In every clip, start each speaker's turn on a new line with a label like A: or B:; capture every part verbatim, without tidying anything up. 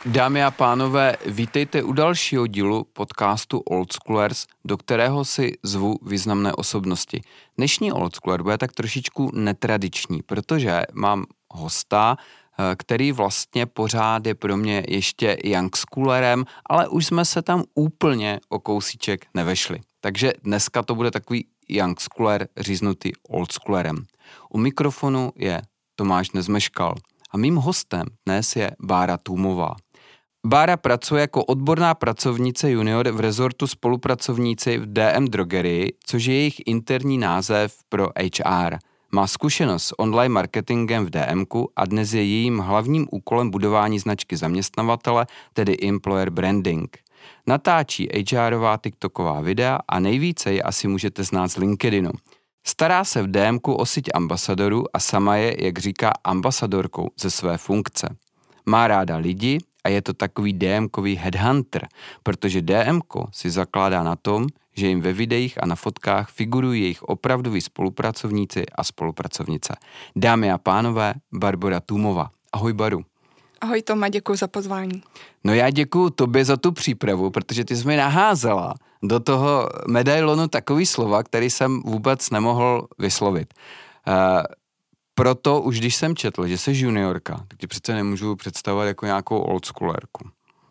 A: Dámy a pánové, vítejte u dalšího dílu podcastu Old Schoolers, do kterého si zvu významné osobnosti. Dnešní Old Schooler bude tak trošičku netradiční, protože mám hosta, který vlastně pořád je pro mě ještě young schoolerem, ale už jsme se tam úplně o kousíček nevešli. Takže dneska to bude takový young schooler říznutý old schoolerem. U mikrofonu je Tomáš Nezmeškal a mým hostem dnes je Bára Tůmová. Bára pracuje jako odborná pracovnice junior v rezortu spolupracovníci v D M Drogerii, což je jejich interní název pro H R. Má zkušenost s online marketingem v DMku a dnes je jejím hlavním úkolem budování značky zaměstnavatele, tedy employer branding. Natáčí HRová TikToková videa a nejvíce je asi můžete znát z LinkedInu. Stará se v DMku o síť ambasadorů a sama je, jak říká, ambasadorkou ze své funkce. Má ráda lidi a je to takový DMkový headhunter, protože DMko si zakládá na tom, že jim ve videích a na fotkách figurují jejich opravdoví spolupracovníci a spolupracovnice. Dámy a pánové, Barbora Tůmová. Ahoj Baru.
B: Ahoj Toma, děkuji za pozvání.
A: No já děkuju tobě za tu přípravu, protože ty jsi mi naházela do toho medailonu takový slova, který jsem vůbec nemohl vyslovit. Uh, proto už když jsem četl, že jsi juniorka, tak ti přece nemůžu představovat jako nějakou old schoolerku.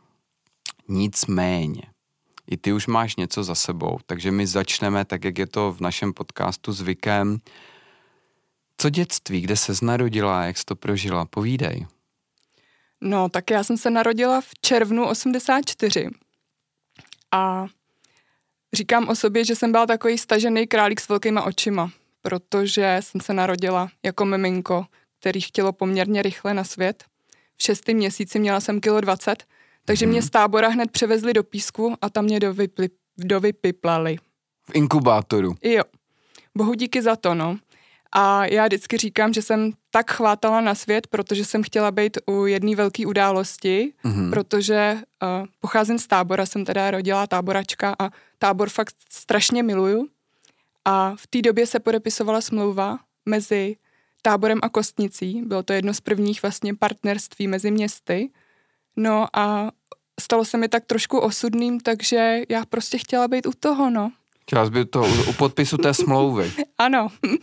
A: Nicméně, i ty už máš něco za sebou, takže my začneme tak, jak je to v našem podcastu zvykem. Co dětství, kde ses narodila, jak jsi to prožila? Povídej.
B: No, tak já jsem se narodila v červnu osmdesát čtyři a říkám o sobě, že jsem byla takový stažený králík s velkýma očima, protože jsem se narodila jako miminko, který chtělo poměrně rychle na svět. V šestém měsíci měla jsem kilo dvacet, takže hmm. mě z tábora hned převezli do Písku a tam mě dovypli, dovypiplali.
A: V inkubátoru.
B: Jo, bohu díky za to, no. A já vždycky říkám, že jsem tak chvátala na svět, protože jsem chtěla být u jedné velké události, mm-hmm. protože uh, pocházím z Tábora, jsem teda rodilá táboračka a Tábor fakt strašně miluju. A v té době se podepisovala smlouva mezi Táborem a Kostnicí. Bylo to jedno z prvních vlastně partnerství mezi městy. No a stalo se mi tak trošku osudným, takže já prostě chtěla být u toho, no.
A: Chtěla jsi být to u, u podpisu té smlouvy.
B: Ano.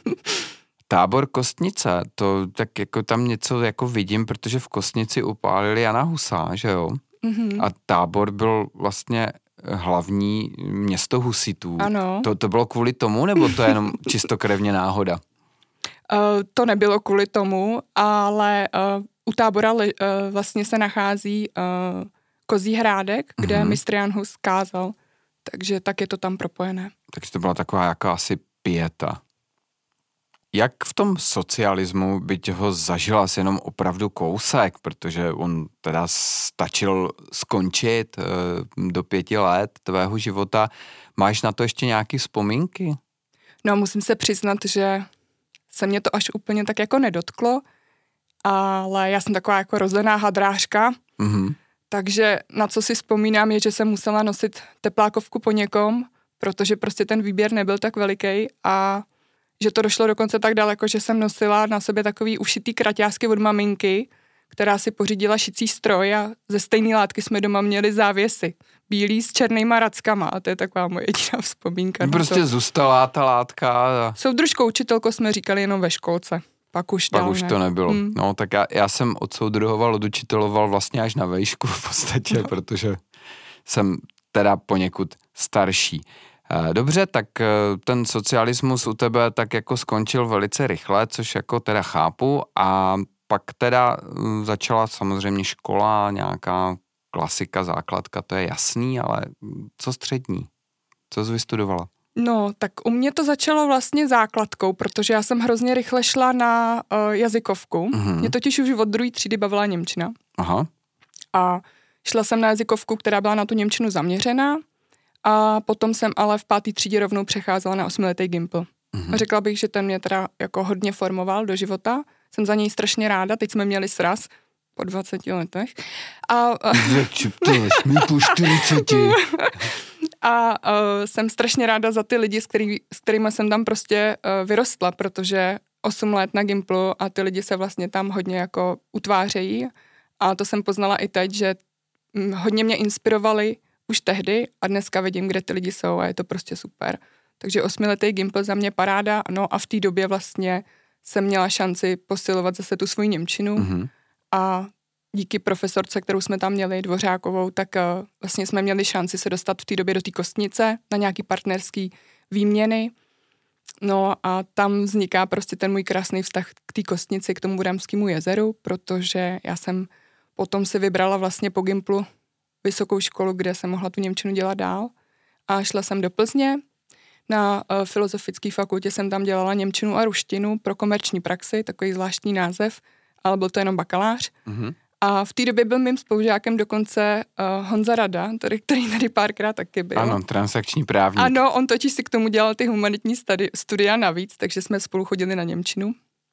A: Tábor Kostnice, to tak jako tam něco jako vidím, protože v Kostnici upálili Jana Husa, že jo? Mm-hmm. A Tábor byl vlastně hlavní město husitů.
B: Ano.
A: To, to bylo kvůli tomu, nebo to je jenom čistokrevně náhoda?
B: Uh, to nebylo kvůli tomu, ale uh, u Tábora uh, vlastně se nachází uh, Kozí Hrádek, kde mm-hmm. mistr Jan Hus kázal, takže tak je to tam propojené. Takže
A: to byla taková jakási pieta. Jak v tom socialismu, byť ho zažila si jenom opravdu kousek, protože on teda stačil skončit e, do pěti let tvého života, máš na to ještě nějaké vzpomínky?
B: No, musím se přiznat, že se mě to až úplně tak jako nedotklo, ale já jsem taková jako rozlená hadrážka, mm-hmm. takže na co si vzpomínám je, že jsem musela nosit teplákovku po někom, protože prostě ten výběr nebyl tak veliký a že to došlo dokonce tak daleko, že jsem nosila na sobě takový ušitý kraťásky od maminky, která si pořídila šicí stroj a ze stejné látky jsme doma měli závěsy. Bílý s černýma rackama a to je taková moje jediná vzpomínka.
A: Prostě zůstala ta látka. A...
B: Soudružkou učitelko jsme říkali jenom ve školce. Pak už
A: Pak
B: dál
A: už
B: ne.
A: to nebylo. Hmm.
B: Hmm.
A: No tak já, já jsem od soudruhoval, odučiteloval vlastně až na vejšku v podstatě, no. Protože jsem teda poněkud starší. Dobře, tak ten socialismus u tebe tak jako skončil velice rychle, což jako teda chápu a pak teda začala samozřejmě škola, nějaká klasika, základka, to je jasný, ale co střední? Co jsi vystudovala?
B: No, tak u mě to začalo vlastně základkou, protože já jsem hrozně rychle šla na uh, jazykovku. Mm-hmm. Mě totiž už od druhé třídy bavila němčina.
A: Aha.
B: A šla jsem na jazykovku, která byla na tu němčinu zaměřená. A potom jsem ale v páté třídě rovnou přecházela na osmiletý gimpl. Mm-hmm. A řekla bych, že ten mě teda jako hodně formoval do života. Jsem za něj strašně ráda. Teď jsme měli sraz po dvaceti letech. A,
A: mi po čtyřiceti.
B: A uh, jsem strašně ráda za ty lidi, s, který, s kterými jsem tam prostě uh, vyrostla, protože osm let na gimplu a ty lidi se vlastně tam hodně jako utvářejí. A to jsem poznala i teď, že hodně mě inspirovali už tehdy a dneska vidím, kde ty lidi jsou a je to prostě super. Takže osmiletý Gimpl za mě paráda, no a v té době vlastně jsem měla šanci posilovat zase tu svoji němčinu mm-hmm. a díky profesorce, kterou jsme tam měli, Dvořákovou, tak uh, vlastně jsme měli šanci se dostat v té době do té Kostnice na nějaký partnerský výměny. No a tam vzniká prostě ten můj krásný vztah k té Kostnici, k tomu Budamskému jezeru, protože já jsem potom si vybrala vlastně po Gimplu vysokou školu, kde jsem mohla tu němčinu dělat dál. A šla jsem do Plzně. Na uh, filozofické fakultě jsem tam dělala němčinu a ruštinu pro komerční praxi, takový zvláštní název, ale byl to jenom bakalář. Mm-hmm. A v té době byl mým spolužákem dokonce uh, Honza Rada, tady, který tady párkrát taky byl.
A: Ano, transakční právník.
B: Ano, on totiž si k tomu dělal ty humanitní studi- studia navíc, takže jsme spolu chodili na němčinu.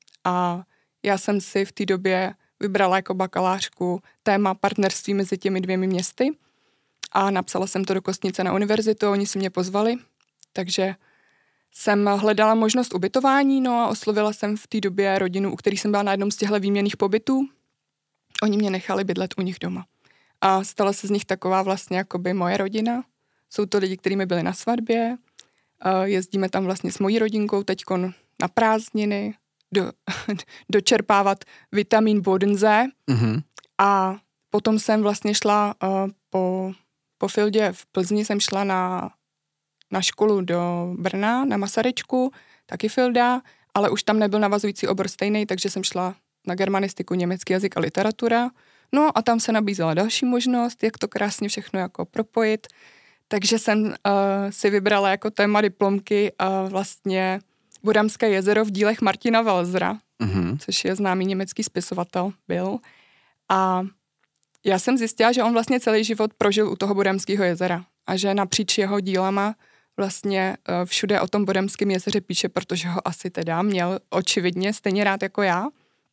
B: A já jsem si v té době vybrala jako bakalářku téma partnerství mezi těmi dvěmi městy a napsala jsem to do Kostnice na univerzitu, oni si mě pozvali, takže jsem hledala možnost ubytování, no a oslovila jsem v té době rodinu, u který jsem byla na jednom z těchto výměnných pobytů. Oni mě nechali bydlet u nich doma. A stala se z nich taková vlastně jakoby moje rodina. Jsou to lidi, kteří mi byli na svatbě. Jezdíme tam vlastně s mojí rodinkou teďkon na prázdniny, do, dočerpávat vitamin Bodensee. Mm-hmm. A potom jsem vlastně šla uh, po, po Fildě v Plzni, jsem šla na, na školu do Brna, na Masaryčku, taky Filda, ale už tam nebyl navazující obor stejný, takže jsem šla na germanistiku, německý jazyk a literatura. No a tam se nabízela další možnost, jak to krásně všechno jako propojit. Takže jsem uh, si vybrala jako téma diplomky uh, vlastně Budamské jezero v dílech Martina Walsera, mm-hmm. což je známý německý spisovatel, byl. A já jsem zjistila, že on vlastně celý život prožil u toho Budamského jezera a že napříč jeho dílama vlastně uh, všude o tom Budamském jezeře píše, protože ho asi teda měl očividně stejně rád jako já.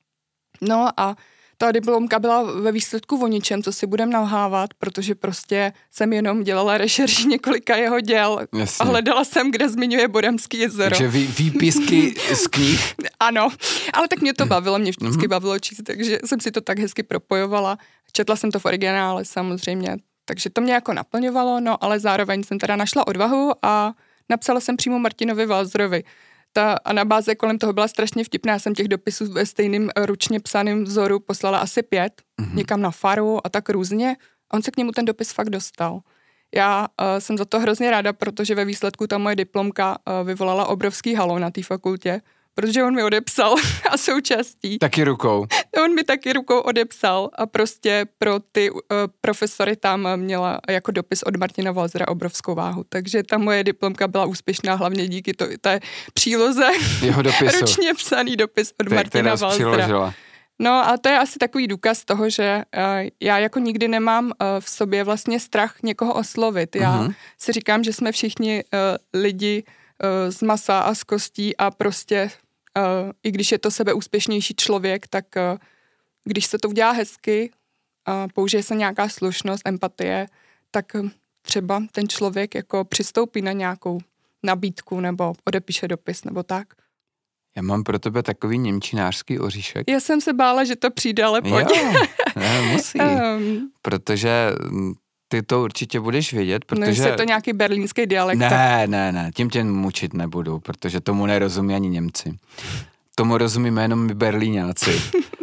B: No a ta diplomka byla ve výsledku o ničem, co si budem nalhávat, protože prostě jsem jenom dělala rešerši několika jeho děl. Jasně. A hledala jsem, kde zmiňuje Budamský jezero.
A: Takže vý, výpisky z knih.
B: Ano, ale tak mě to bavilo, mě vždycky mm-hmm. bavilo číst, takže jsem si to tak hezky propojovala. Četla jsem to v originále samozřejmě, takže to mě jako naplňovalo, no ale zároveň jsem teda našla odvahu a napsala jsem přímo Martinovi Walserovi. Ta anabáze kolem toho byla strašně vtipná. Já jsem těch dopisů ve stejným ručně psaným vzoru poslala asi pět, mm-hmm. někam na faru a tak různě. A on se k němu ten dopis fakt dostal. Já uh, jsem za to hrozně ráda, protože ve výsledku ta moje diplomka uh, vyvolala obrovský halo na té fakultě, protože on mi odepsal a součástí.
A: Taky rukou.
B: On mi taky rukou odepsal a prostě pro ty uh, profesory tam měla jako dopis od Martina Walsera obrovskou váhu. Takže ta moje diplomka byla úspěšná hlavně díky to, té příloze.
A: Jeho dopisu.
B: Ručně psaný dopis od Ty, Martina Walsera.
A: Přiložila.
B: No a to je asi takový důkaz toho, že uh, já jako nikdy nemám uh, v sobě vlastně strach někoho oslovit. Já uh-huh. si říkám, že jsme všichni uh, lidi uh, z masa a z kostí a prostě Uh, i když je to sebeúspěšnější člověk, tak uh, když se to udělá hezky a uh, použije se nějaká slušnost, empatie, tak uh, třeba ten člověk jako přistoupí na nějakou nabídku nebo odepíše dopis nebo tak.
A: Já mám pro tebe takový němčinářský oříšek.
B: Já jsem se bála, že to přijde, ale pojď.
A: Jo, ne, musí, um, protože ty to určitě budeš vědět, protože...
B: No, je to nějaký berlínský dialekt.
A: Ne,
B: tak...
A: ne, ne, tím tě mučit nebudu, protože tomu nerozumí ani Němci. Tomu rozumíme jenom my Berlíňáci.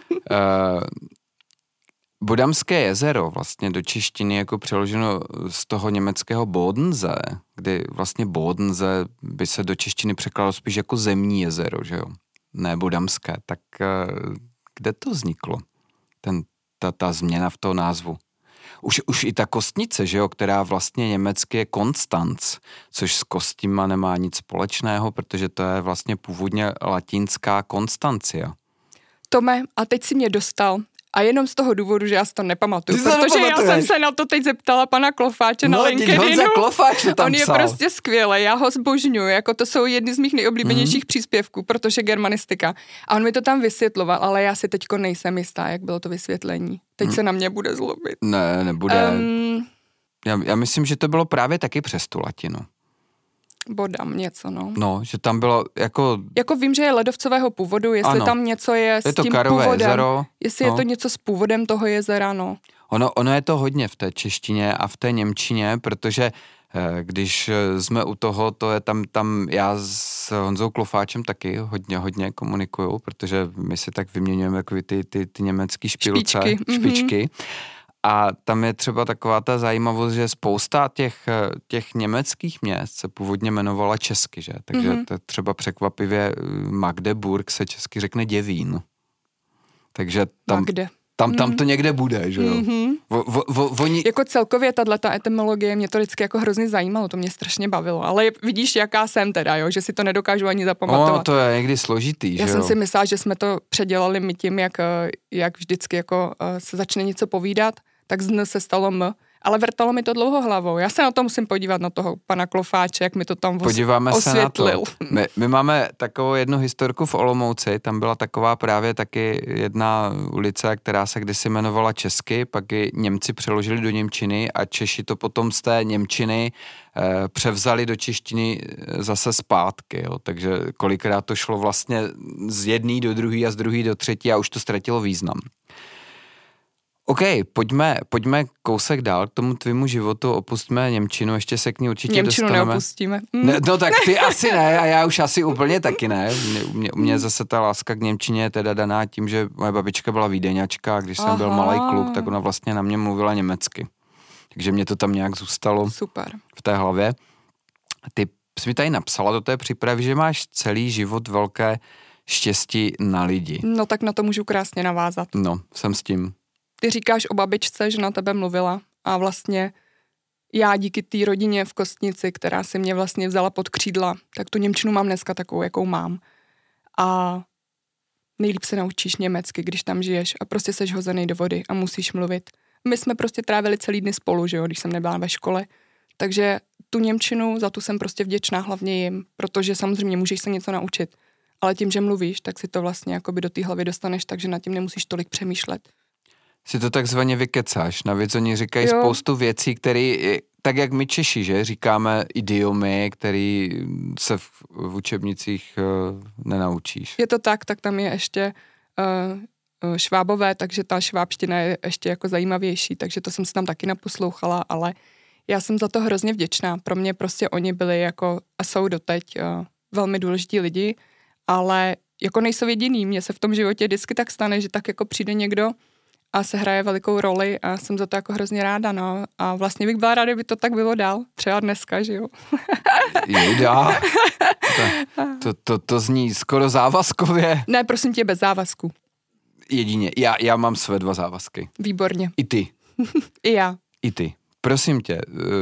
A: uh, Budamské jezero vlastně do češtiny jako přeloženo z toho německého Bodensee, kdy vlastně Bodensee by se do češtiny překládalo spíš jako zemní jezero, že jo? Ne budamské. Tak uh, kde to vzniklo? Ten, ta, ta změna v toho názvu. Už, už i ta Kostnice, že jo, která vlastně německy je Konstanz, což s kostima nemá nic společného, protože to je vlastně původně latinská Konstancia.
B: Tome, a teď si mě dostal. A jenom z toho důvodu, že já si to nepamatuju, protože já jsem se na to teď zeptala pana Klofáče no, na LinkedInu.
A: Honza Klofáč to tam
B: On je
A: psal.
B: prostě skvělý, já ho zbožňuji, jako to jsou jedny z mých nejoblíbenějších mm. příspěvků, protože germanistika. A on mi to tam vysvětloval, ale já si teďko nejsem jistá, jak bylo to vysvětlení. Teď mm. se na mě bude zlobit.
A: Ne, nebude.
B: Um,
A: já, já myslím, že to bylo právě taky přes tu latinu.
B: Bodam něco, no.
A: No, že tam bylo jako...
B: Jako vím, že je ledovcového původu, jestli ano. tam něco je s
A: je to
B: tím
A: Karové
B: původem.
A: Jezero,
B: jestli
A: no.
B: je to něco s původem toho jezera, no.
A: Ono, ono je to hodně v té češtině a v té němčině, protože když jsme u toho, to je tam, tam já s Honzou Klofáčem taky hodně, hodně komunikuju, protože my si tak vyměňujeme jako ty, ty, ty německý špilce,
B: špičky.
A: špičky.
B: Mm-hmm.
A: A tam je třeba taková ta zajímavost, že spousta těch, těch německých měst se původně jmenovala česky, že? Takže mm-hmm. to třeba překvapivě Magdeburg se česky řekne Děvín. Takže tam...
B: Magde.
A: Tam, tam to někde bude, že jo?
B: Mm-hmm.
A: Vo, vo, vo, oni...
B: Jako celkově tato etymologie mě to vždycky jako hrozně zajímalo, to mě strašně bavilo, ale vidíš, jaká jsem teda, jo? Že si to nedokážu ani zapamatovat.
A: No, to je někdy složitý,
B: Já
A: že
B: jsem
A: jo?
B: si myslela, že jsme to předělali my tím, jak, jak vždycky jako se začne něco povídat, tak z N se stalo M, ale vrtalo mi to dlouho hlavou. Já se na to musím podívat, na toho pana Klofáče, jak mi to tam
A: Podíváme
B: osvětlil.
A: Se na to. My, my máme takovou jednu historku v Olomouci, tam byla taková právě taky jedna ulice, která se kdysi jmenovala česky, pak ji Němci přeložili do němčiny a Češi to potom z té němčiny eh, převzali do češtiny zase zpátky, jo. Takže kolikrát to šlo vlastně z jedné do druhé a z druhé do třetí a už to ztratilo význam. OK, pojďme, pojďme kousek dál k tomu tvému životu, opustíme němčinu, ještě se k ní určitě
B: němčinu
A: dostaneme.
B: Němčinu neopustíme. Mm.
A: Ne, no tak ty asi ne a já už asi úplně taky ne. U mě, mě zase ta láska k němčině je teda daná tím, že moje babička byla Vídeňačka a když Aha. jsem byl malý kluk, tak ona vlastně na mě mluvila německy. Takže mě to tam nějak zůstalo
B: Super.
A: v té hlavě. Ty jsi mi tady napsala do té přípravy, že máš celý život velké štěstí na lidi.
B: No tak na to můžu krásně navázat.
A: No, jsem s tím.
B: Ty říkáš o babičce, že na tebe mluvila a vlastně já díky té rodině v Kostnici, která si mě vlastně vzala pod křídla, tak tu němčinu mám dneska takovou, jakou mám. A nejlíp se naučíš německy, když tam žiješ a prostě seš hozený do vody a musíš mluvit. My jsme prostě trávili celý dny spolu, že jo, když jsem nebyla ve škole. Takže tu němčinu, za tu jsem prostě vděčná hlavně jim, protože samozřejmě můžeš se něco naučit, ale tím, že mluvíš, tak si to vlastně jakoby do té hlavy dostaneš, takže nad tím nemusíš tolik přemýšlet. Si
A: to takzvaně vykecáš. Navíc oni říkají jo. spoustu věcí, které, tak jak my Češi, že říkáme idiomy, které se v, v učebnicích uh, nenaučíš.
B: Je to tak, tak tam je ještě uh, švábové, takže ta švábština je ještě jako zajímavější, takže to jsem si tam taky naposlouchala, ale já jsem za to hrozně vděčná. Pro mě prostě oni byli jako a jsou doteď uh, velmi důležití lidi, ale jako nejsou jediný. Mně se v tom životě vždycky tak stane, že tak jako přijde někdo a se hraje velikou roli a jsem za to jako hrozně ráda, no. A vlastně bych byla ráda, kdyby to tak bylo dál. Třeba dneska, že jo.
A: Jejda. To, to, to zní skoro závazkově.
B: Ne, prosím tě, bez závazku.
A: Jedině. Já, já mám své dva závazky.
B: Výborně.
A: I ty.
B: I já.
A: I ty. Prosím tě,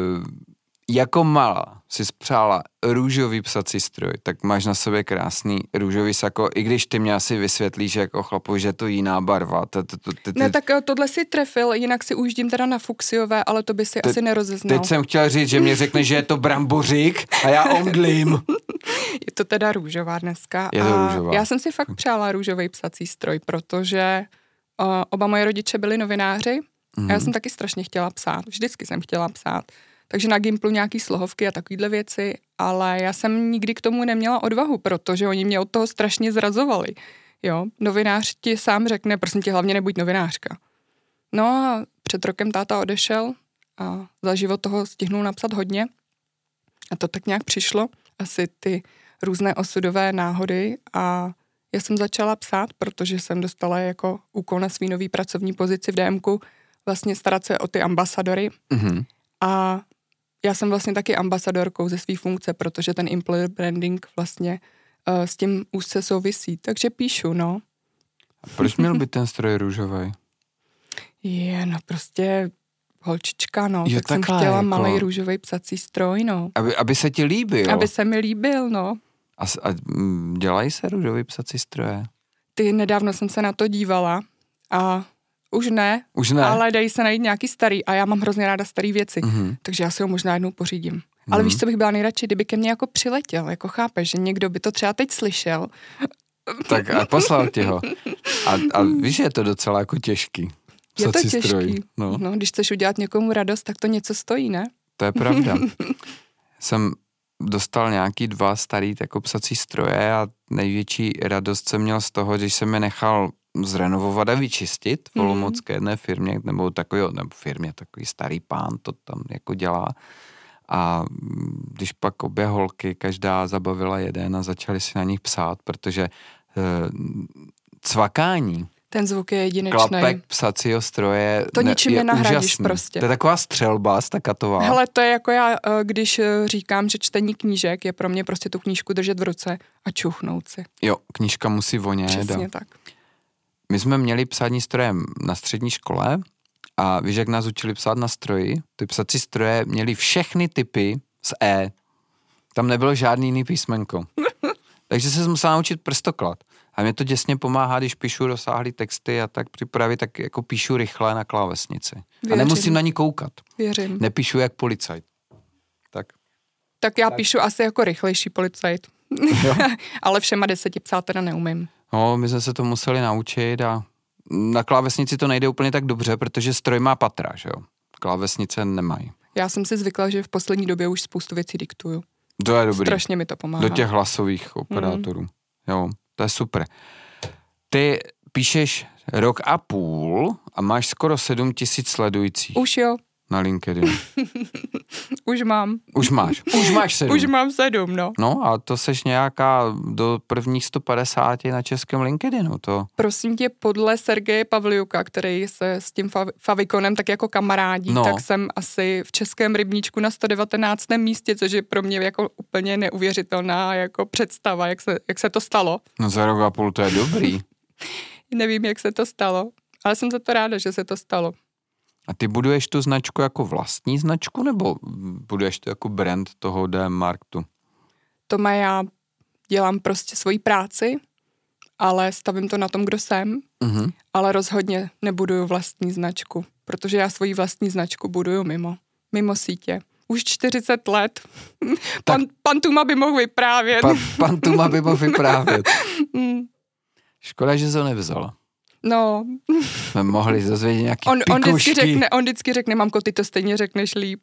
A: jako malá si spřála růžový psací stroj, tak máš na sobě krásný růžový sako, i když ty mě asi vysvětlíš jako chlapu, že je to jiná barva. T, t, t, t,
B: ne, tak tohle si trefil, jinak si ujíždím teda na fuksiové, ale to by si te, asi nerozeznal.
A: Teď jsem chtěla říct, že mě řekne, že je to brambořík a já omdlím.
B: Je to teda růžová dneska.
A: Je to růžová.
B: Já jsem si fakt přála růžový psací stroj, protože uh, oba moje rodiče byli novináři mm. a já jsem taky strašně chtěla psát. Vždycky jsem chtěla psát. Takže na Gimplu nějaký slohovky a takovýhle věci, ale já jsem nikdy k tomu neměla odvahu, protože oni mě od toho strašně zrazovali. Jo, novinář ti sám řekne, prosím tě, hlavně nebuď novinářka. No a před rokem táta odešel a za život toho stihnul napsat hodně a to tak nějak přišlo, asi ty různé osudové náhody a já jsem začala psát, protože jsem dostala jako úkol na svý nový pracovní pozici v DMku vlastně starat se o ty ambasadory mm-hmm. a já jsem vlastně taky ambasadorkou ze své funkce, protože ten employer branding vlastně uh, s tím úzce souvisí. Takže píšu, no.
A: A proč měl být ten stroj růžový?
B: Je, no prostě holčička, no.
A: Jo,
B: tak jsem chtěla jako... malej růžový psací stroj, no.
A: Aby, aby se ti líbil.
B: Aby se mi líbil, no.
A: A, a dělají se růžový psací stroje?
B: Ty, nedávno jsem se na to dívala a Už ne,
A: Už ne,
B: ale dají se najít nějaký starý a já mám hrozně ráda starý věci, mm-hmm. takže já si ho možná jednou pořídím. Mm-hmm. Ale víš, co bych byla nejradši, kdyby ke mně jako přiletěl, jako chápeš, že někdo by to třeba teď slyšel.
A: Tak a poslal ti ho. A, a víš, je to docela jako těžký.
B: Je to těžký.
A: Stroj. No.
B: no, když chceš udělat někomu radost, tak to něco stojí, ne?
A: To je pravda. Jsem dostal nějaký dva starý jako psací stroje a největší radost jsem měl z toho, když jsem je nechal zrenovovat a vyčistit v olomoucké jedné firmě, nebo takový, nebo firmě, takový starý pán to tam jako dělá. A když pak obě holky, každá zabavila jeden a začali si na nich psát, protože e, cvakání,
B: ten zvuk je jedinečný.
A: klapek psacího stroje
B: to ničím
A: je
B: nenahradíš
A: úžasný.
B: prostě.
A: To je taková střelba stakatová.
B: Hele, to je jako já, když říkám, že čtení knížek je pro mě prostě tu knížku držet v ruce a čuchnout si.
A: Jo, knížka musí vonět.
B: Přesně tak.
A: My jsme měli psání strojem na střední škole a víš, jak nás učili psát na stroji? Ty psací stroje měly všechny typy z E. Tam nebylo žádný jiný písmenko. Takže se musela naučit prstoklad. A mě to děsně pomáhá, když píšu rozsáhlý texty a tak připravit, tak jako píšu rychle na klávesnici. Věřím. A nemusím na ní koukat.
B: Věřím.
A: Nepíšu jak policajt. Tak.
B: Tak já tak. píšu asi jako rychlejší policajt. Ale všema deseti psát teda neumím.
A: No, my jsme se to museli naučit a na klávesnici to nejde úplně tak dobře, protože stroj má patra, že jo. Klávesnice nemají.
B: Já jsem si zvykla, že v poslední době už spoustu věcí diktuju.
A: To je dobrý.
B: Strašně mi to pomáhá.
A: Do těch hlasových operátorů. Mm. Jo, to je super. Ty píšeš rok a půl a máš skoro sedm tisíc sledujících.
B: Už jo.
A: Na LinkedIn.
B: Už mám.
A: Už máš. Už máš sedm.
B: Už mám sedm, no.
A: No a to seš nějaká do prvních sto padesát na českém LinkedInu. To.
B: Prosím tě, podle Sergeje Pavliuka, který se s tím favikonem tak jako kamarádí, no. tak jsem asi v českém rybníčku na sto devatenáctém místě, což je pro mě jako úplně neuvěřitelná jako představa, jak se, jak se to stalo.
A: No za rok a půl to je dobrý.
B: Nevím, jak se to stalo, ale jsem za to ráda, že se to stalo.
A: A ty buduješ tu značku jako vlastní značku, nebo buduješ to jako brand toho D M Marktu?
B: To má já dělám prostě svoji práci, ale stavím to na tom, kdo jsem, mm-hmm. ale rozhodně nebuduju vlastní značku, protože já svoji vlastní značku buduju mimo, mimo sítě. Už čtyřicet let. Pan, pan Tuma by mohl vyprávět.
A: Pa, pan Tuma by mohl vyprávět. Škoda, že to nevzala.
B: No.
A: Jsme mohli dozvědět nějaký
B: on, on vždycky
A: pikušky.
B: řekne, on vždycky řekne, mamko, ty to stejně řekneš líp.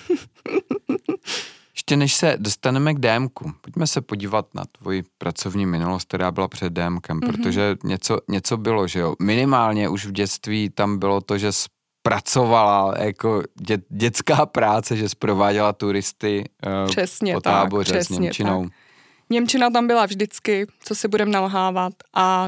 A: Ještě než se dostaneme k DMku, pojďme se podívat na tvoji pracovní minulost, která byla před DMkem, mm-hmm. protože něco, něco bylo, že jo. Minimálně už v dětství tam bylo to, že pracovala jako dě, dětská práce, že prováděla turisty uh,
B: přesně
A: po táboře
B: tak,
A: s němčinou. Tak.
B: Němčina tam byla vždycky, co si budeme nalhávat a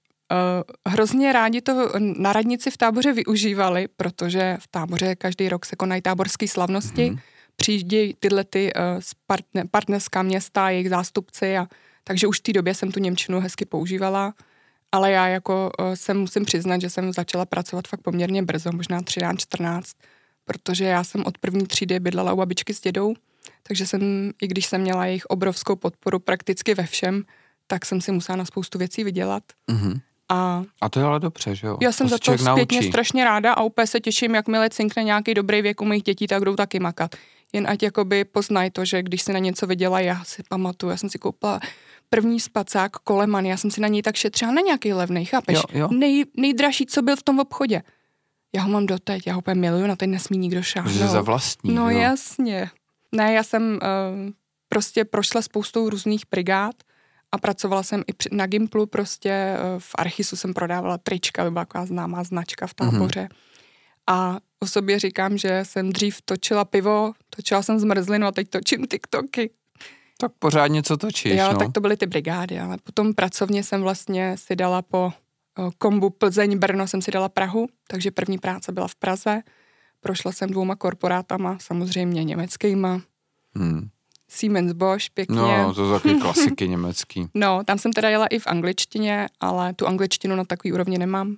B: Uh, hrozně rádi to na radnici v táboře využívali, protože v táboře každý rok se konají táborské slavnosti, mm-hmm. přijíždějí tyhle ty uh, partner, partnerská města, jejich zástupci, a, takže už v té době jsem tu němčinu hezky používala, ale já jako uh, jsem musím přiznat, že jsem začala pracovat fakt poměrně brzo, možná třináct čtrnáct, protože já jsem od první třídy bydlela u babičky s dědou, takže jsem, i když jsem měla jejich obrovskou podporu prakticky ve všem, tak jsem si musela na spoustu věcí vydělat. Mm-hmm. A,
A: a to je ale dobře, že jo?
B: Já jsem
A: to
B: za to zpětně
A: naučí.
B: strašně ráda a úplně se těším, jakmile cinkne nějaký dobrý věk u mých dětí, tak jdou taky makat. Jen ať jakoby poznají to, že když si na něco vydělají, já si pamatuju, já jsem si koupila první spacák Coleman, já jsem si na něj tak šetřila na nějaký levnej, chápeš?
A: Jo, jo.
B: Nej, nejdražší, co byl v tom obchodě. Já ho mám doteď, já ho úplně miluju, na ten nesmí nikdo šáhnout.
A: Že za vlastní,
B: No
A: jo.
B: jasně. Ne, já jsem uh, prostě prošla spoustou různých brigád, a pracovala jsem i na Gimplu, prostě v Archisu jsem prodávala trička, byla taková známá značka v táboře. Mm-hmm. A o sobě říkám, že jsem dřív točila pivo, točila jsem zmrzlinu a teď točím TikToky.
A: Tak pořád něco točíš,
B: Jo,
A: no.
B: tak to byly ty brigády, ale potom pracovně jsem vlastně si dala po kombu Plzeň, Brno jsem si dala Prahu, takže první práce byla v Praze. Prošla jsem dvouma korporátama, samozřejmě německýma. Hmm. Siemens Bosch, pěkně.
A: No, to jsou taky klasiky německý.
B: No, tam jsem teda jela i v angličtině, ale tu angličtinu na takový úrovni nemám.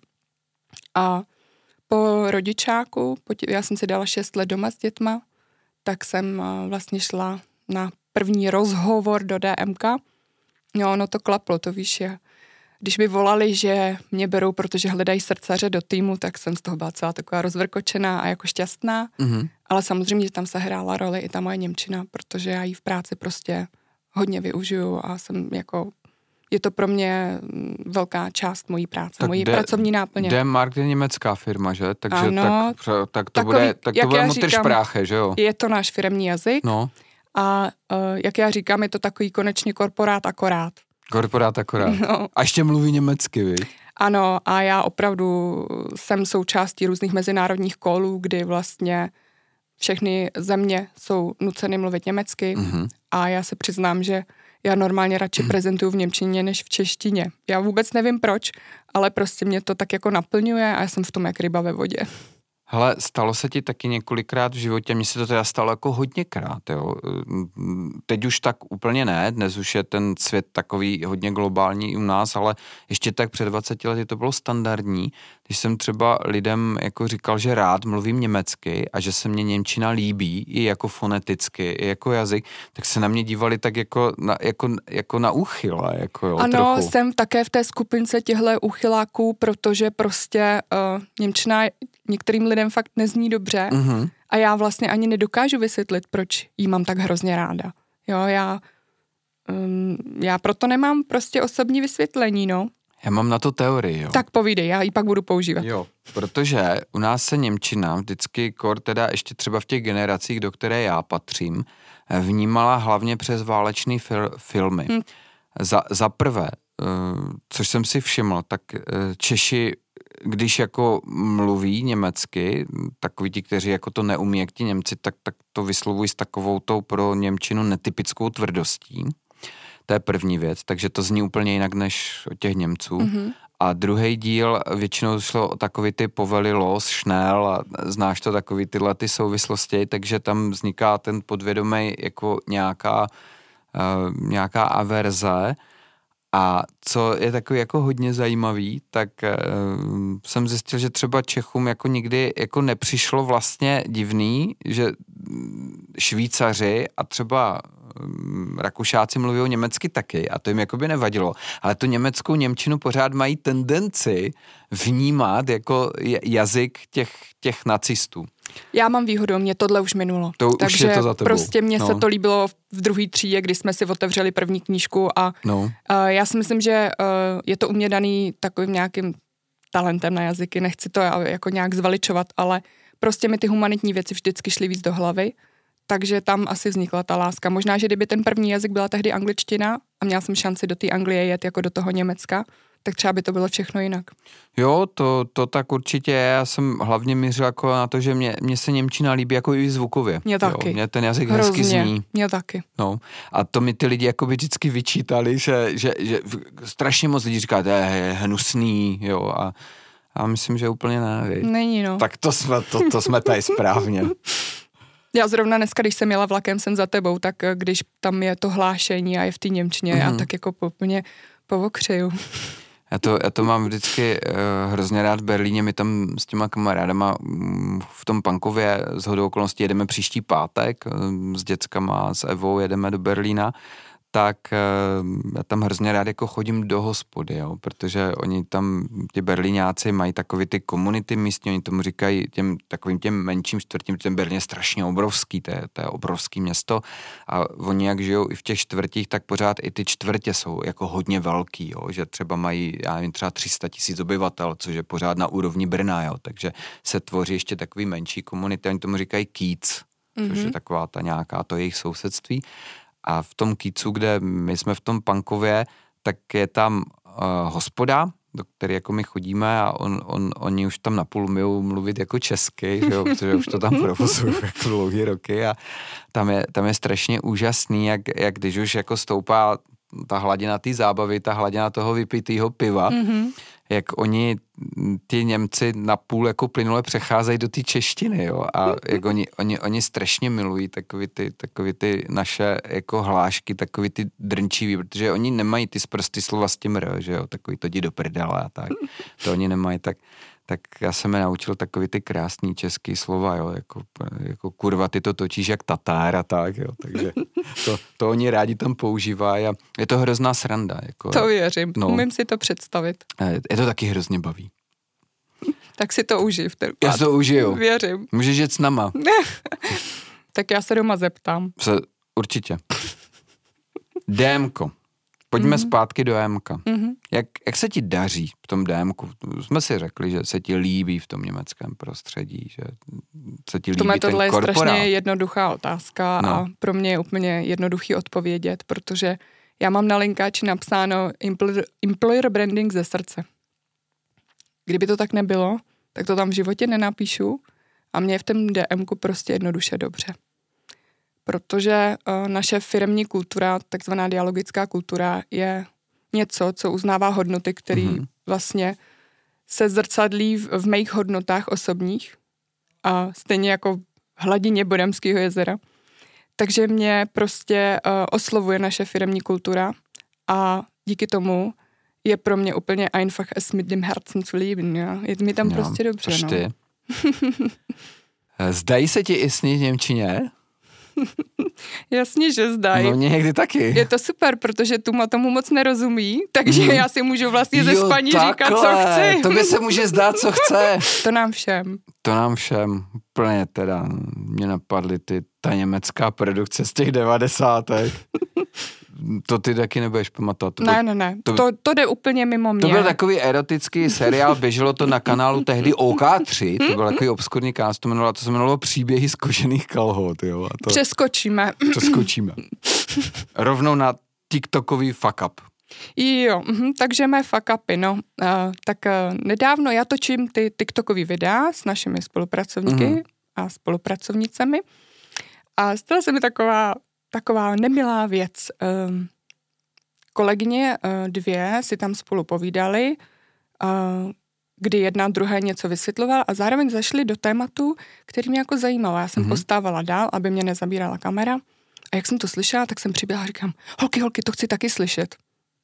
B: A po rodičáku, po tě, já jsem si dala šest let doma s dětma, tak jsem vlastně šla na první rozhovor do DMka. No, no to klaplo, to víš, je. Když by volali, že mě berou, protože hledají srdcaře do týmu, tak jsem z toho byla celá taková rozvrkočená a jako šťastná. Mm-hmm. Ale samozřejmě, že tam se hrála roli i ta moje němčina, protože já ji v práci prostě hodně využiju a jsem jako, je to pro mě velká část mojí práce, tak mojí de, pracovní náplně.
A: D M Markt je německá firma, že? Takže
B: ano,
A: tak, tak to
B: takový,
A: bude, tak to bude Muttersprache, že jo?
B: Je to náš firemní jazyk.
A: No.
B: A uh, jak já říkám, je to takový konečně korporát akorát.
A: Korporát akorát. No. A ještě mluví německy, víš?
B: Ano, a já opravdu jsem součástí různých mezinárodních kolů, kdy vlastně všechny země jsou nuceny mluvit německy mm-hmm. a já se přiznám, že já normálně radši prezentuju v němčině než v češtině. Já vůbec nevím proč, ale prostě mě to tak jako naplňuje a já jsem v tom jak ryba ve vodě.
A: Hele, stalo se ti taky několikrát v životě, mně se to teda stalo jako hodněkrát, jo. Teď už tak úplně ne, dnes už je ten svět takový hodně globální u nás, ale ještě tak před dvaceti lety to bylo standardní, když jsem třeba lidem jako říkal, že rád mluvím německy a že se mně němčina líbí i jako foneticky, i jako jazyk, tak se na mě dívali tak jako na, jako, jako na úchyla, jako jo,
B: ano,
A: trochu.
B: Jsem také v té skupince těchto úchyláků, protože prostě uh, němčina některým lidem fakt nezní dobře mm-hmm. a já vlastně ani nedokážu vysvětlit, proč jí mám tak hrozně ráda. Jo, já, um, já proto nemám prostě osobní vysvětlení, no.
A: Já mám na to teorii, jo.
B: Tak povídej, já ji pak budu používat.
A: Jo, protože u nás se němčina vždycky kor, teda ještě třeba v těch generacích, do které já patřím, vnímala hlavně přes válečný fil, filmy. Hmm. Za, za prvé, což jsem si všiml, tak Češi, když jako mluví německy, takoví ti, kteří jako to neumí, jak ti Němci, tak, tak to vyslovují s takovou tou pro němčinu netypickou tvrdostí. To je první věc, takže to zní úplně jinak než od těch Němců. Mm-hmm. A druhý díl většinou šlo o takový ty povely los, šnel a znáš to takový tyhle ty souvislosti, takže tam vzniká ten podvědomý jako nějaká, uh, nějaká averze. A co je takový jako hodně zajímavý, tak uh, jsem zjistil, že třeba Čechům jako nikdy jako nepřišlo vlastně divný, že Švýcaři a třeba um, Rakušáci mluví německy taky a to jim jakoby nevadilo, ale tu německou němčinu pořád mají tendenci vnímat jako jazyk těch, těch nacistů.
B: Já mám výhodu, mě tohle už minulo.
A: To
B: takže
A: už je to za tebou.
B: Prostě mně
A: no.
B: se to líbilo v druhé třídě, kdy jsme si otevřeli první knížku a
A: no.
B: uh, já si myslím, že uh, je to u mě daný takovým nějakým talentem na jazyky, nechci to jako nějak zveličovat, ale prostě mi ty humanitní věci vždycky šly víc do hlavy, takže tam asi vznikla ta láska. Možná, že kdyby ten první jazyk byla tehdy angličtina a měla jsem šanci do té Anglie jet jako do toho Německa, tak třeba by to bylo všechno jinak.
A: Jo, to, to tak určitě je. Já jsem hlavně mířil jako na to, že mě, mě se němčina líbí jako i zvukově.
B: Mě taky.
A: Jo, mě ten jazyk
B: Hrozně.
A: hezky zní.
B: Mě taky.
A: No. A to mi ty lidi jako by vždycky vyčítali, že, že, že strašně moc lidí říká, to je hnusný, jo, a, a myslím, že úplně ne. Víš.
B: Není, no.
A: Tak to jsme, to, to jsme tady správně.
B: Já zrovna dneska, když jsem jela vlakem sem za tebou, tak když tam je to hlášení a je v té němčině, mm-hmm. já tak jako úplně povokřeju.
A: Já to, já to mám vždycky uh, hrozně rád v Berlíně, my tam s těma kamarádama um, v tom Pankově shodou okolností jedeme příští pátek, um, s dětskama, s Evou jedeme do Berlína, tak uh, já tam hrozně rád jako chodím do hospody, jo, protože oni tam, ti Berlíňáci mají takový ty komunity místní, oni tomu říkají těm takovým těm menším čtvrtím, ten Berlín je strašně obrovský, to je, to je obrovský město a oni jak žijou i v těch čtvrtích, tak pořád i ty čtvrtě jsou jako hodně velký, jo, že třeba mají, já nevím, třeba tři sta tisíc obyvatel, což je pořád na úrovni Brna, jo, takže se tvoří ještě takový menší komunity, oni tomu říkají Kiez, mm-hmm. což je taková ta nějaká to jejich sousedství. A v tom Kýcu, kde my jsme v tom Pankově, tak je tam uh, hospoda, do které jako my chodíme a on, on, oni už tam napůl umijou mluvit jako česky, že jo, protože už to tam provozují jako dlouhý roky a tam je, tam je strašně úžasný, jak, jak když už jako stoupá ta hladina té zábavy, ta hladina toho vypitýho piva, mm-hmm. jak oni, ty Němci napůl jako plynule přecházejí do té češtiny, jo, a jak oni, oni, oni strašně milují takový ty, takový ty naše jako hlášky, takový ty drnčivý, protože oni nemají ty sprostý slova s tím r, že jo, takový to jdi do prdele a tak, to oni nemají, tak tak já jsem je naučil takový ty krásný český slova, jo, jako, jako kurva, ty to točíš jak Tatár a tak, jo, takže to, to oni rádi tam používají a je to hrozná sranda. Jako,
B: to věřím, no, umím si to představit.
A: Je to taky hrozně baví.
B: Tak si to užij v ten
A: Já si to užiju.
B: Věřím.
A: Můžeš jet s náma.
B: Tak já se doma zeptám.
A: Se, určitě. Démko. Pojďme mm-hmm. zpátky do émka. Mm-hmm. Jak, jak se ti daří v tom démku? Jsme si řekli, že se ti líbí v tom německém prostředí, že se ti líbí ten korporát.
B: Tohle je strašně jednoduchá otázka no. a pro mě je úplně jednoduchý odpovědět, protože já mám na linkáči napsáno employer, employer branding ze srdce. Kdyby to tak nebylo, tak to tam v životě nenapíšu a mě je v tom DMku prostě jednoduše dobře. Protože uh, naše firemní kultura, takzvaná dialogická kultura, je něco, co uznává hodnoty, které mm-hmm. vlastně se zrcadlí v, v mých hodnotách osobních a stejně jako v hladině Bodemského jezera. Takže mě prostě uh, oslovuje naše firemní kultura a díky tomu je pro mě úplně einfach es mit dem Herzen zu leben. Ja? Je mi tam jo, prostě dobře. No.
A: Zdají se ti i snít v němčině?
B: Jasně, že zdají.
A: No někdy taky.
B: Je to super, protože Tuma tomu moc nerozumí, takže mm. já si můžu vlastně jo, ze spaní takhle. Říkat, co chci.
A: To by se může zdát, co chce.
B: To nám všem.
A: To nám všem. Úplně teda mě napadly ty, ta německá produkce z těch devadesátek. To ty taky nebudeš pamatovat. To
B: ne,
A: byl,
B: ne, ne. To, to, to jde úplně mimo mě.
A: To byl takový erotický seriál, běželo to na kanálu tehdy O K tři, to byl takový obskurní kanál, to jmenovalo, to se jmenovalo Příběhy z kožených kalhot. Jo, a to,
B: Přeskočíme.
A: Přeskočíme. Rovnou na TikTokový fuck up.
B: Jo, mh, takže mé fuck upy, no. Uh, tak uh, nedávno já točím ty TikTokový videa s našimi spolupracovníky mm-hmm. a spolupracovnicemi a stala se mi taková Taková nemilá věc. Kolegyně dvě si tam spolu povídali, kdy jedna druhé něco vysvětlovala a zároveň zašli do tématu, který mě jako zajímalo. Já jsem mm-hmm. postávala dál, aby mě nezabírala kamera. A jak jsem to slyšela, tak jsem přiběhla a říkám, holky, holky, to chci taky slyšet.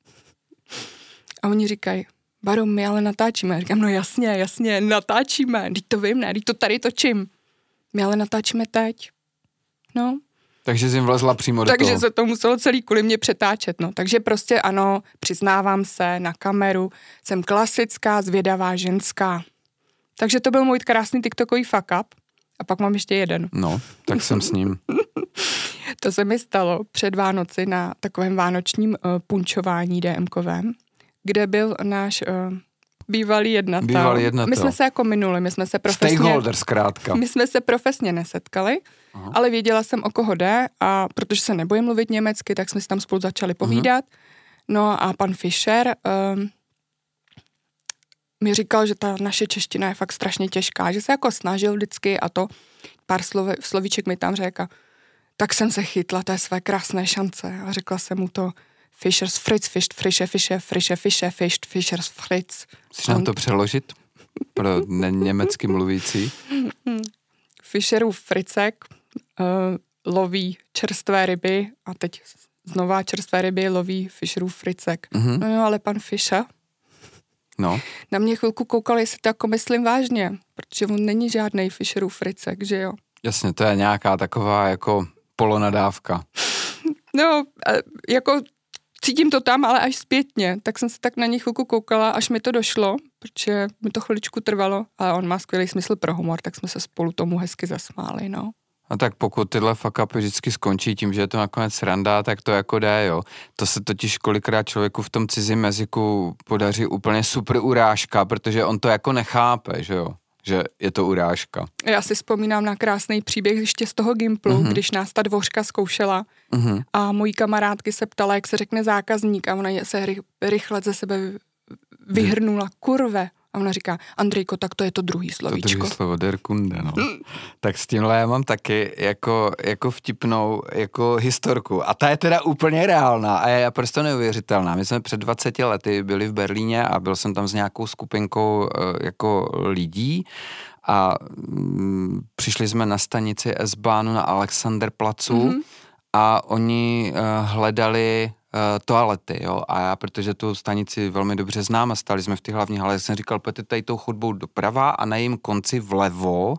B: A oni říkají, Baru, my ale natáčíme. Já říkám, no jasně, jasně, natáčíme. Teď to vím, ne, teď to tady točím. My ale natáčíme teď. No.
A: Takže jsi jim vlezla přímo do
B: Takže
A: toho.
B: se to muselo celý kvůli mě přetáčet, no. Takže prostě ano, přiznávám se na kameru, jsem klasická, zvědavá ženská. Takže to byl můj krásný TikTokový fuck up. A pak mám ještě jeden.
A: No, tak jsem s ním.
B: To se mi stalo před Vánoci na takovém vánočním uh, punčování DMkovém, kde byl náš uh, bývalý jednatel.
A: Bývalý jednatel.
B: My jsme se jako minuli, my jsme se profesně...
A: Stakeholder zkrátka.
B: My jsme se profesně nesetkali, aha. ale věděla jsem, o koho jde a protože se nebojím mluvit německy, tak jsme si tam spolu začali povídat. Uh-huh. No a pan Fischer um, mi říkal, že ta naše čeština je fakt strašně těžká, že se jako snažil vždycky a to pár slov, slovíček mi tam řekl. Tak jsem se chytla té své krásné šance a řekla jsem mu to Fischers Fritz, Fisch, frische Fische, frische Fische, Fisch, Fischers Fritz.
A: Chceš nám to přeložit pro německy mluvící?
B: Fischerův Fritzek uh, loví čerstvé ryby a teď znova čerstvé ryby loví Fischerův Fritzek. Mm-hmm. No jo, ale pan Fischer
A: no.
B: na mě chvilku koukal, jestli to jako myslím vážně, protože on není žádnej Fischerův Fritzek, že jo?
A: Jasně, to je nějaká taková jako polonadávka.
B: No, jako cítím to tam, ale až zpětně, tak jsem se tak na něj chvilku koukala, až mi to došlo, protože mi to chviličku trvalo, ale on má skvělý smysl pro humor, tak jsme se spolu tomu hezky zasmáli, no.
A: A tak pokud tyhle fuck upy vždycky skončí tím, že je to nakonec sranda, tak to jako jde, jo. To se totiž kolikrát člověku v tom cizím jazyku podaří úplně super urážka, protože on to jako nechápe, že jo. Že je to urážka. Já
B: si vzpomínám na krásný příběh ještě z toho Gimplu, uh-huh. když nás ta dvořka zkoušela uh-huh. a mojí kamarádky se ptala, jak se řekne zákazník a ona se ry, rychle ze sebe vyhrnula kurve. A ona říká, Andrejko, tak to je to druhý slovíčko.
A: To druhý slovo, der Kunde, no. Tak s tímhle já mám taky jako, jako vtipnou jako historku. A ta je teda úplně reálná a je prostě neuvěřitelná. My jsme před dvaceti lety byli v Berlíně a byl jsem tam s nějakou skupinkou jako lidí a mm, přišli jsme na stanici S-Bahnu na Alexanderplacu mm-hmm. a oni uh, hledali Uh, toalety, jo, a já, protože tu stanici velmi dobře znám a stáli jsme v té hlavní hale, jsem říkal, pojďte tady tou chodbou doprava a na jejím konci vlevo, uh,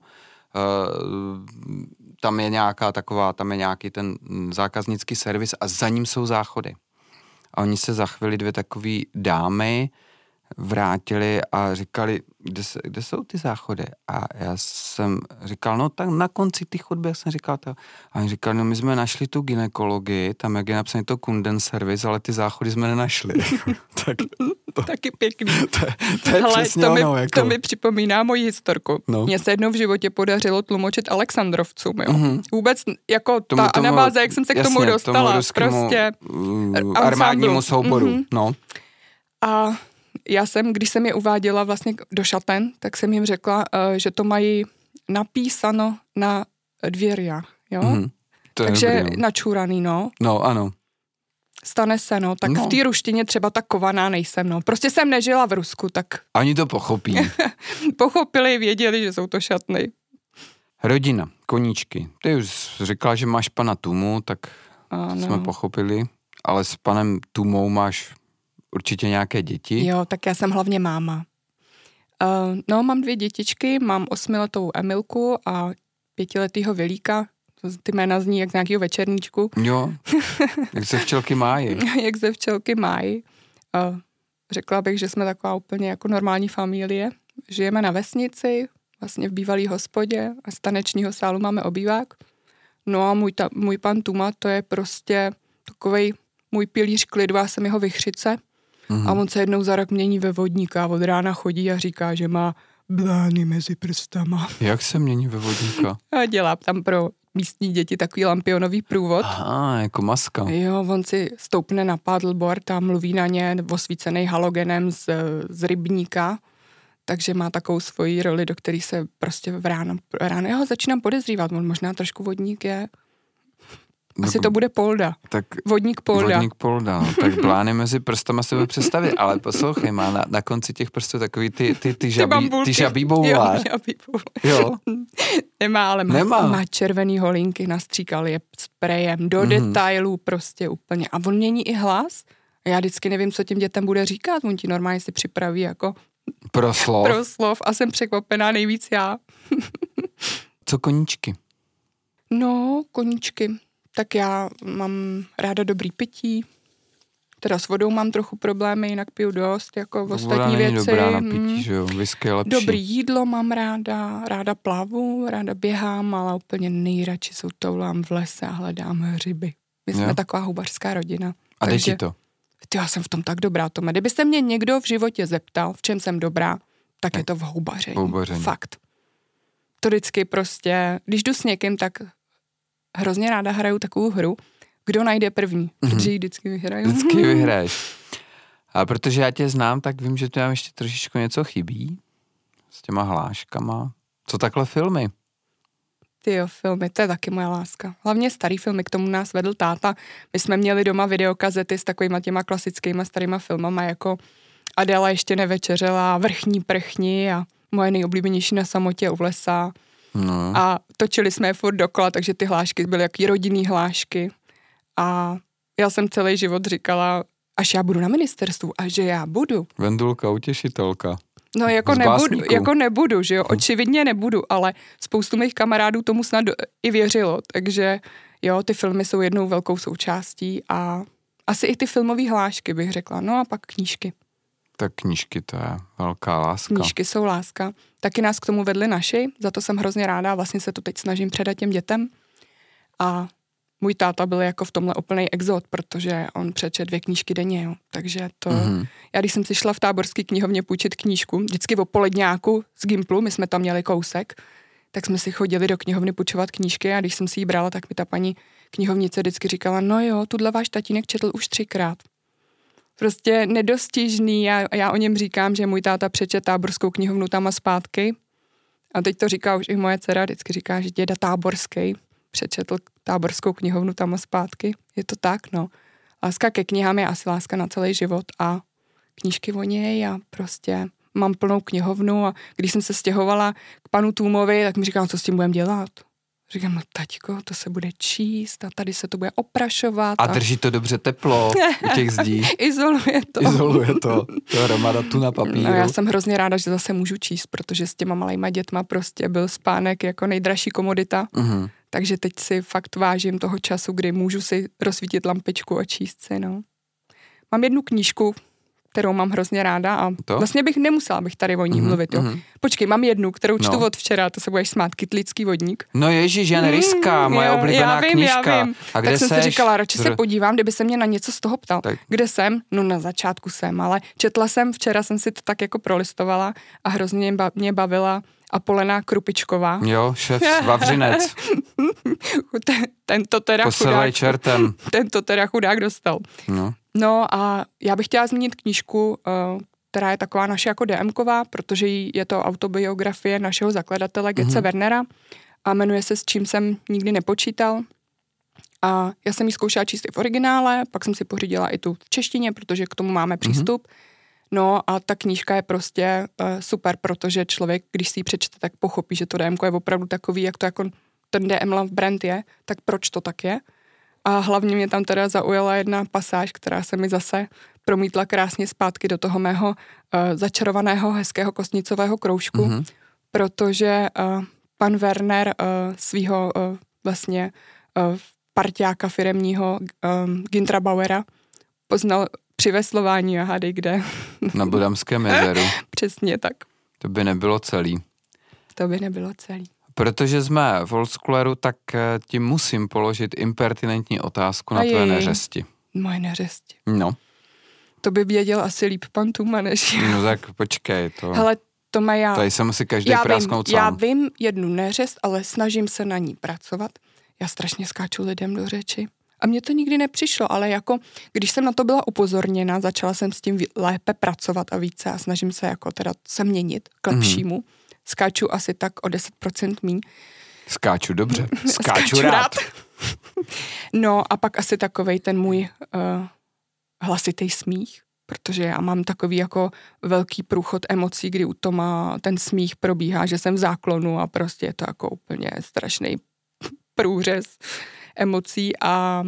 A: tam je nějaká taková, tam je nějaký ten zákaznický servis a za ním jsou záchody. A oni se za chvíli dvě takový dámy vrátili a říkali, kde, se, kde jsou ty záchody? A já jsem říkal, no tak na konci ty chodby, jak jsem říkal to. A oni říkali, no my jsme našli tu gynekologii, tam jak je napsané to kundenservice, ale ty záchody jsme nenašli. tak
B: to, Taky pěkný.
A: To, to je
B: hele,
A: přesně
B: to
A: ono.
B: Mi,
A: jako.
B: To mi připomíná moji historku. No. Mně se jednou v životě podařilo tlumočit Alexandrovcům, jo. Mm-hmm. Vůbec jako tomu, ta tomu, anabáze, jak jsem se jasně, k tomu dostala.
A: Tomu ruskému,
B: prostě
A: uh, armádnímu souboru. Mm-hmm. No.
B: A já jsem, když jsem je uváděla vlastně do šaten, tak jsem jim řekla, že to mají napísano na dvěrách, jo? Mm, Takže dobrý, no. Načúraný, no.
A: No, ano.
B: Stane se, no. Tak no. V té ruštině třeba tak kovaná nejsem, no. Prostě jsem nežila v Rusku, tak...
A: Oni to pochopí.
B: Pochopili, věděli, že jsou to šatny.
A: Rodina, koníčky. Ty už říkala, že máš pana Tumu, tak ano. Jsme pochopili. Ale s panem Tumou máš určitě nějaké děti.
B: Jo, tak já jsem hlavně máma. Uh, no, mám dvě dětičky, mám osmiletou Emilku a pětiletýho Vilíka. Ty jména zní jak z nějakého večerníčku.
A: Jo, jak se včelky májí.
B: jak se včelky májí. Uh, řekla bych, že jsme taková úplně jako normální familie. Žijeme na vesnici, vlastně v bývalý hospodě a z tanečního sálu máme obývák. No a můj, ta, můj pan Tuma, to je prostě takovej můj pilíř klidu, já jsem jeho vychřice. Mm-hmm. A on se jednou za rok mění ve vodníka, od rána chodí a říká, že má blány mezi prstama.
A: Jak se mění ve vodníka?
B: A dělá tam pro místní děti takový lampionový průvod.
A: Aha, jako maska.
B: Jo, on si stoupne na paddleboard a mluví na ně osvícený halogenem z, z rybníka, takže má takovou svoji roli, do který se prostě v ráno, ráno já ho začínám podezřívat, on možná trošku vodník je. Asi to bude Polda. Tak vodník Polda.
A: Vodník Polda, no, tak blány mezi prstama se bude představit, ale poslouchej, má na, na konci těch prstů takový ty, ty, ty žabí, ty žabí boulá.
B: Jo, žabí boulá.
A: Jo.
B: Nemá, ale má,
A: Nemá.
B: má červený holinky, nastříkal je sprejem do mm-hmm. detailů prostě úplně. A on mění i hlas. A já vždycky nevím, co těm dětem bude říkat. On ti normálně si připraví jako
A: proslov.
B: proslov a jsem překvapená nejvíc já.
A: Co koníčky?
B: No, koníčky. Tak já mám ráda dobrý pití, teda s vodou mám trochu problémy, jinak piju dost, jako v ostatní věci.
A: Voda není dobrá na pití, že jo, whisky je lepší.
B: Dobrý jídlo mám ráda, ráda plavu, ráda běhám, ale úplně nejradši jsou toulám v lese a hledám hřiby. My jsme jo. taková houbařská rodina.
A: A jde ti to?
B: Ty, já jsem v tom tak dobrá, Tome. Kdybyste mě někdo v životě zeptal, v čem jsem dobrá, tak je to v houbaření.
A: houbaření.
B: Fakt. To vždycky prostě, když jdu s někým, tak hrozně ráda hraju takovou hru, kdo najde první, mm-hmm. protože ji vždycky vyhraju.
A: Vždycky vyhraješ. A protože já tě znám, tak vím, že tu nám ještě trošičku něco chybí s těma hláškama. Co takhle filmy?
B: Tyjo, filmy, to je taky moje láska. Hlavně starý filmy, k tomu nás vedl táta. My jsme měli doma videokazety s takovýma těma klasickýma starýma filmama, jako Adela ještě nevečeřela, Vrchní prchni a moje nejoblíbenější Na samotě u lesa. No. A točili jsme je furt dokola, takže ty hlášky byly jaký rodinný hlášky. A já jsem celý život říkala, až já budu na ministerstvu, a že já budu.
A: Vendulka, utěšitelka.
B: No jako nebudu, jako nebudu, že jo, očividně nebudu, ale spoustu mých kamarádů tomu snad i věřilo, takže jo, ty filmy jsou jednou velkou součástí a asi i ty filmové hlášky bych řekla, no a pak knížky.
A: Tak knížky, to je velká láska.
B: Knížky jsou láska. Taky nás k tomu vedli naši, za to jsem hrozně ráda, vlastně se to teď snažím předat těm dětem. A můj táta byl jako v tomhle úplnej exot, protože on přečet dvě knížky denně, jo. Takže to... Mm-hmm. Já když jsem si šla v táborské knihovně půjčit knížku, vždycky o poledňáku z Gimplu, my jsme tam měli kousek, tak jsme si chodili do knihovny půjčovat knížky a když jsem si ji brala, tak mi ta paní knihovnice vždycky říkala, no jo, tuhle váš tatínek četl už třikrát. Prostě nedostižný, já, já o něm říkám, že můj táta přečet táborskou knihovnu tam a zpátky. A teď to říká už i moje dcera, vždycky říká, že děda táborský přečetl táborskou knihovnu tam a zpátky. Je to tak, no. Láska ke knihám je asi láska na celý život a knížky o něj a prostě mám plnou knihovnu a když jsem se stěhovala k panu Tůmovi, tak mi říkám, co s tím budem dělat. Říkám, no taťko, to se bude číst a tady se to bude oprašovat.
A: A, a drží to dobře teplo u těch zdí.
B: Izoluje to.
A: Izoluje to. To hromada tu na papíru.
B: No já jsem hrozně ráda, že zase můžu číst, protože s těma malejma dětma prostě byl spánek jako nejdražší komodita. Uh-huh. Takže teď si fakt vážím toho času, kdy můžu si rozsvítit lampičku a číst si, no. Mám jednu knížku, kterou mám hrozně ráda a
A: to?
B: vlastně bych nemusela bych tady o ní mm-hmm, mluvit, jo. Mm-hmm. Počkej, mám jednu, kterou čtu no. od včera, to se budeš smát, Kytlický vodník.
A: No ježiš, Jan Ryska, mm, moje jo, oblíbená
B: já vím,
A: knížka.
B: Já vím.
A: A kde
B: tak jsem
A: seš?
B: si říkala, radši se podívám, kdyby se mě na něco z toho ptal. Tak. Kde jsem? No na začátku jsem, ale četla jsem, včera jsem si to tak jako prolistovala a hrozně mě bavila Apolena Krupičková.
A: Jo, šéf Vavřinec.
B: ten, tento teda
A: Poselej čertem.
B: Tento teda chudák dostal.
A: No.
B: No a já bych chtěla zmínit knížku, která je taková naše jako DMková, protože je to autobiografie našeho zakladatele Getze mm-hmm. Wernera a jmenuje se S čím jsem nikdy nepočítal. A já jsem ji zkoušela číst i v originále, pak jsem si pořídila i tu v češtině, protože k tomu máme přístup. Mm-hmm. No a ta knížka je prostě uh, super, protože člověk, když si ji přečte, tak pochopí, že to DMko je opravdu takový, jak to jako ten D M Love brand je, tak proč to tak je. A hlavně mě tam teda zaujala jedna pasáž, která se mi zase promítla krásně zpátky do toho mého uh, začarovaného hezkého kostnicového kroužku, mm-hmm. protože uh, pan Werner uh, svýho uh, vlastně uh, parťáka firemního um, Gintra Bauera poznal při veslování a hádej kde.
A: Na Budamském jezeru.
B: Přesně tak.
A: To by nebylo celý.
B: To by nebylo celý.
A: Protože jsme v Oldschooleru, tak ti musím položit impertinentní otázku na tvé neřesti.
B: Moje neřesti.
A: No.
B: To by věděl asi líp pan Tuma, než já.
A: No tak počkej. To...
B: Hele, to má já...
A: Tady se musí každý
B: já
A: prásknout
B: vím,
A: sám.
B: Já vím jednu neřest, ale snažím se na ní pracovat. Já strašně skáču lidem do řeči. A mně to nikdy nepřišlo, ale jako, když jsem na to byla upozorněna, začala jsem s tím lépe pracovat a více a snažím se jako teda se měnit k lepšímu. Mm. Skáču asi tak o deset procent míň.
A: Skáču dobře. Skáču,
B: Skáču
A: rád.
B: rád. No a pak asi takovej ten můj uh, hlasitý smích, protože já mám takový jako velký průchod emocí, kdy u Toma ten smích probíhá, že jsem v záklonu a prostě je to jako úplně strašný průřez emocí a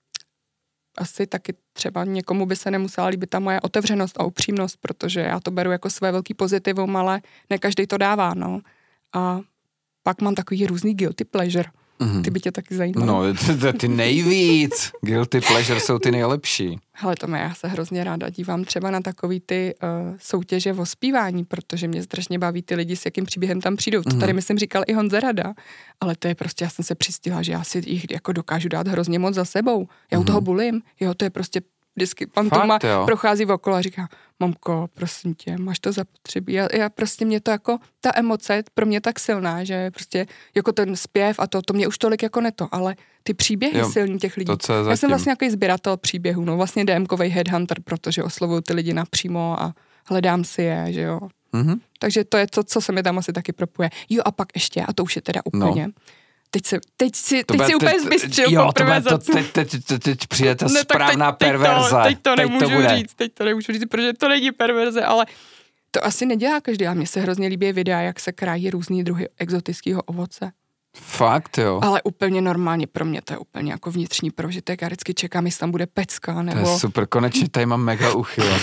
B: asi taky třeba někomu by se nemusela líbit ta moje otevřenost a upřímnost, protože já to beru jako své velký pozitivum, ale ne každý to dává, no. A pak mám takový různý guilty pleasure. Mm-hmm. Ty by tě taky zajímalo.
A: No, ty, ty nejvíc. Guilty pleasure jsou ty nejlepší.
B: Hele, Tome, já se hrozně ráda dívám třeba na takový ty uh, soutěže o zpívání, protože mě strašně baví ty lidi, s jakým příběhem tam přijdou. To tady, myslím, říkal i Honza Rada, ale to je prostě, já jsem se přistihla, že já si jich jako dokážu dát hrozně moc za sebou. Já mm-hmm. u toho bulím, jo, to je prostě vždycky pan
A: Fakt,
B: Toma
A: jo.
B: prochází okolo a říká, mamko, prosím tě, máš to zapotřebí. Já, já prostě mě to jako, ta emoce pro mě tak silná, že prostě jako ten zpěv a to, to mě už tolik jako neto, ale ty příběhy jo, silní těch lidí.
A: To,
B: já jsem vlastně nějaký sběratel příběhů, no vlastně DMkovej headhunter, protože oslovuju ty lidi napřímo a hledám si je, že jo. Mm-hmm. Takže to je to, co se mi tam asi taky propuje. Jo a pak ještě, a to už je teda úplně... No. Teď, se, teď si, teď si úplně zbystřil poprvé za...
A: Teď, teď, teď, teď přijde ta no, správná teď, perverze.
B: Teď to, teď to
A: teď
B: nemůžu
A: to bude.
B: říct, teď to nemůžu říct, protože to není perverze, ale to asi nedělá každý. A mně se hrozně líbí videa, jak se krájí různý druhy exotického ovoce.
A: Fakt, jo.
B: Ale úplně normálně pro mě to je úplně jako vnitřní prožitek. Já vždycky čekám, jestli tam bude pecka, nebo...
A: To je super, konečně tady mám mega uchyl.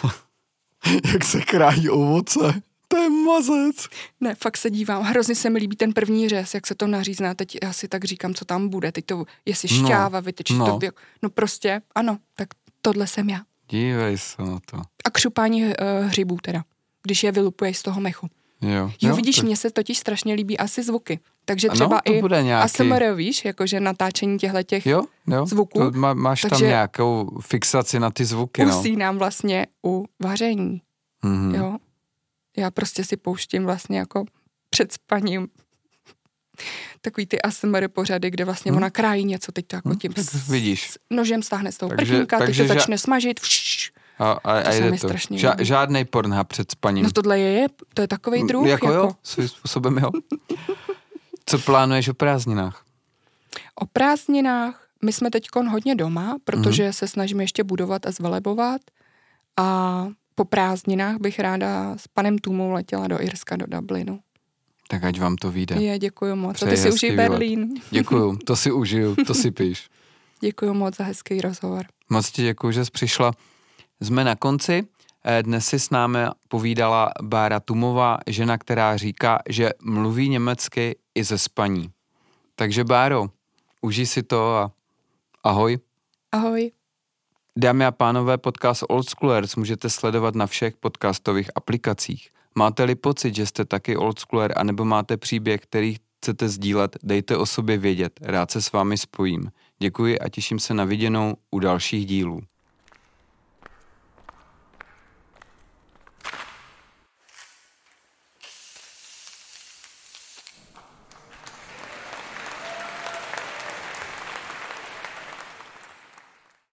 A: Jak se krájí ovoce. To je mazec.
B: Ne, fakt se dívám. Hrozně se mi líbí ten první řez, jak se to nařízne. Teď já si tak říkám, co tam bude. Teď to, jestli šťáva, no, vytečí no. to. No prostě, ano, tak tohle jsem já.
A: Dívej se na to.
B: A křupání uh, hřibů teda, když je vylupuješ z toho mechu.
A: Jo,
B: jo,
A: jo
B: vidíš,
A: tak...
B: mně se totiž strašně líbí asi zvuky. Takže třeba
A: ano,
B: i
A: nějaký...
B: A S M R, víš, jakože natáčení těchhletěch
A: jo, jo,
B: zvuků.
A: To má, máš
B: takže
A: tam nějakou fixaci na ty zvuky, no.
B: Usínám vlastně u vaření, mm-hmm. jo. Já prostě si pouštím vlastně jako před spaním takový ty A S M R pořady, kde vlastně hmm. ona krájí něco, teď to jako tím
A: hmm, vidíš.
B: S nožem stáhne z toho
A: takže,
B: prkínka, teď to
A: ža...
B: začne smažit. Vš,
A: a, a,
B: to
A: a
B: se mi
A: to.
B: strašně
A: Ža-
B: líbí.
A: Žádnej pornhub před spaním.
B: No tohle je, to je takovej druh.
A: Jako,
B: jako.
A: jo, svým způsobem jo. Co plánuješ o prázdninách?
B: O prázdninách, my jsme teďkon hodně doma, protože mm-hmm. se snažíme ještě budovat a zvelebovat a po prázdninách bych ráda s panem Tumou letěla do Irska, do Dublinu.
A: Tak ať vám to vyjde.
B: Je, děkuju moc. Přeji a ty si užij Berlín.
A: Děkuju, to si užiju, to si píš.
B: Děkuju moc za hezký rozhovor.
A: Moc ti děkuju, že jsi přišla. Jsme na konci. Dnes si s námi povídala Bára Tumová, žena, která říká, že mluví německy i ze spaní. Takže Báro, užij si to a ahoj.
B: Ahoj.
A: Dámy a pánové, podcast Oldschoolers můžete sledovat na všech podcastových aplikacích. Máte-li pocit, že jste taky oldschooler, anebo máte příběh, který chcete sdílet, dejte o sobě vědět. Rád se s vámi spojím. Děkuji a těším se na viděnou u dalších dílů.